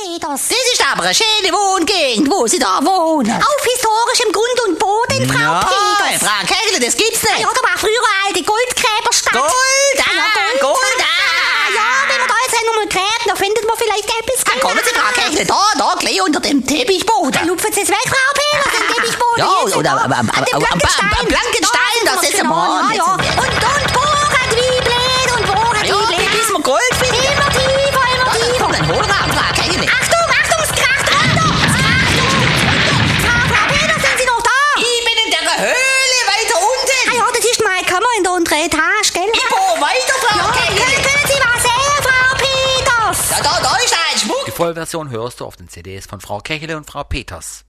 Peters. Das ist aber eine schöne Wohngegend, wo Sie da wohnen. Auf historischem Grund und Boden, Frau Peters. Frau Kegel, das gibt's nicht. Ja, da war früher eine alte Goldgräberstadt. Gold, Ja, wenn wir da jetzt nochmal gräben, da findet man vielleicht etwas. Kommen Sie, Frau Kegel, da, gleich unter dem Teppichboden. Lupfen Sie es weg, Frau Peters, den Teppichboden. Ja, jetzt, oder da. am blanken Stein, das ist genau. mal. Ja. Und bohren wie blöd und bohren Ja, wie blöd. bis wir Gold finden. Immer tiefer, immer tiefer. Kommt ein Hohlraum, Frau Kegel. Achtung, es kracht runter. Frau Peters, sind Sie noch da? Ich bin in der Höhle weiter unten. Ja, das ist meine Kammer in der unteren Etage, gell? Ich bohre weiter, Frau Kegel. Können Sie was sehen, Frau Peters? Da ist ein Schmuck. Die Vollversion hörst du auf den CDs von Frau Kechele und Frau Peters.